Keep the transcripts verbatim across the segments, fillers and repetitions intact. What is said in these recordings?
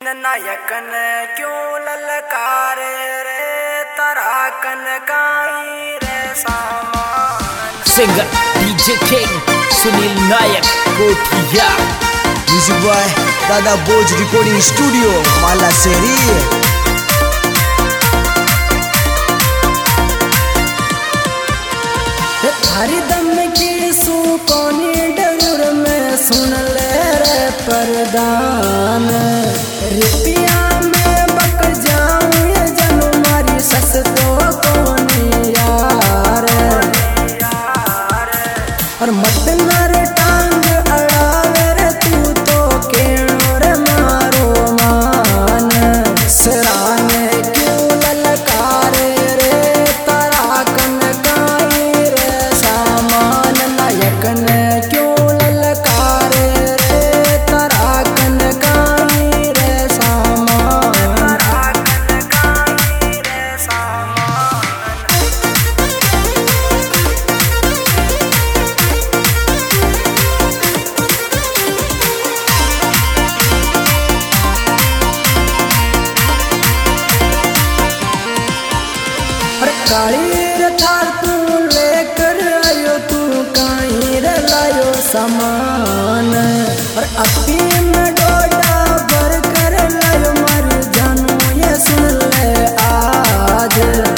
नायकन क्यों ललकारे रे तराकन काई रे सामान। Singer D J King Sunil Nayak Kothia, Music by Dada Boj Recording Studio Malaseri। हरिदम की सुकोनी डरूर में सुन ले रे परदान। रिपिया में बक जाऊं ये जनू मारी सस तो कोनी यार। और मत नर टांग अड़ावे रे तू तो केणो रे मारो मान। सराने क्यों ललकारे रे तराकन काई रे सामान। नायकन क्यों ललकारे रे तराकन काई रे सामान। तराकन काई रे सामान। काली रे थार तू लेकर आयो तू काई रे लायो सामान। और अपी में डोडा भर कर लायो मर जानू ये सुन ले आज।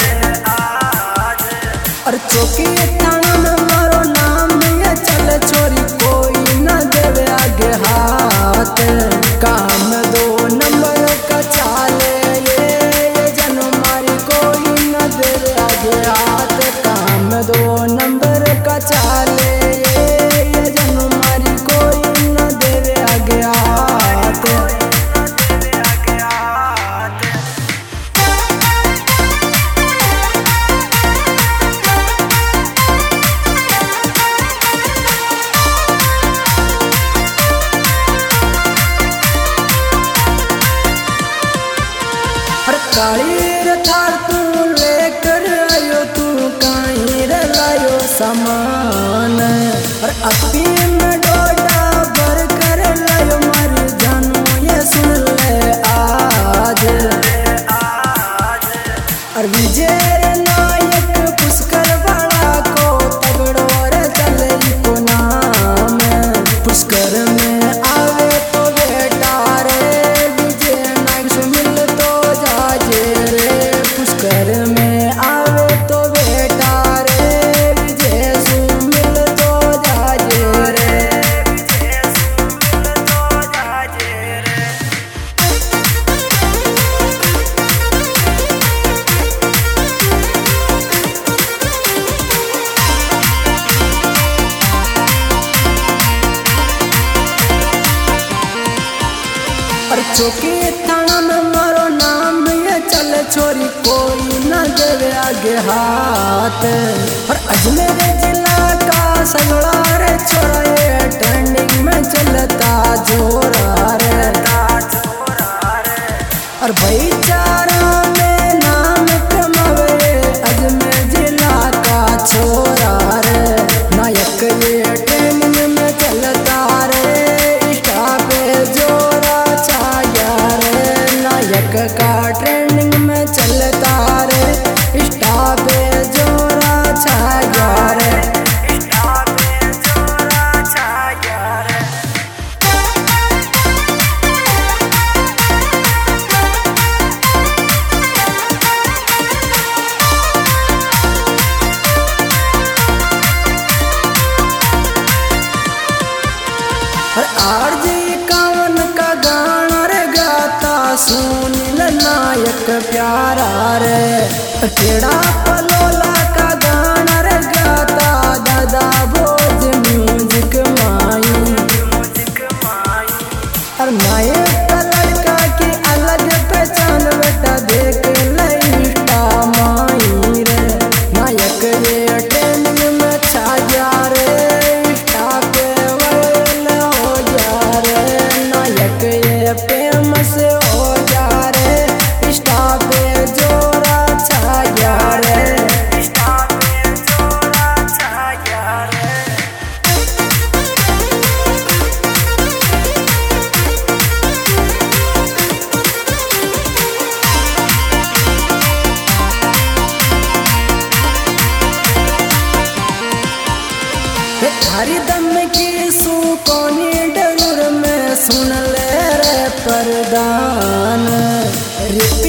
और चौकी थाना में मारो नाम ये चल छोरी कोई न देवे आगे हाथ। काम दो नंबर का चाले ये ये जनू मारी कोई न देवे आगे हाथ। काम दो नंबर का चाले ये ये जनू मारी कोई न देवे आगे हाथ। काली रे थार तू लेकर आयो तू काई रे लायो सामान। और अपी में डोडा भर कर लायो मर जानू ये सुन ले आज। और विजय नायक पुष्कर वाला को तगड़ो रे चले को नाम। पुष्कर में आवे तो बेटा रे विजय नायक से मिल तो जाजे रे। पुष्कर में आवे तो बेटा रे विजय से मिल तो जाजे रे। विजय से मिल तो जाजे रे। और चौकी थाना में मारो नाम ये चल छोरी कोई न देवे आगे हाथ। और अजमेर जिला का सगड़ा रे छोरा ये ट्रेंडिंग में चलता जोरा रे। और भाईचारा में नाम कमावे अजमेर जिला का छोरा रे। नायक ये ट्रेंडिंग में चलता रे स्टाफ जोरा छाया रे। नायक का ट्रेंडिंग में चलता रे स्टाफ जोरा छाया रे। स्टाफ जोरा छाया रे। और आरजे कावन का गाना रे गाता सुनील नायक प्यारा रे। केड़ा पलोला का गाना रे गाता दादा भोज म्यूजिक माई। और नायक का लड़का की अलग पहचान बेटा देख लईटा माई रे। नायक ये ट्रेनिंग में छा जा रे स्टाफ वायल हो जा रे। नायक ये फेमस हो जा रे स्टाफ जोरा छा जा रे। वरदान। रे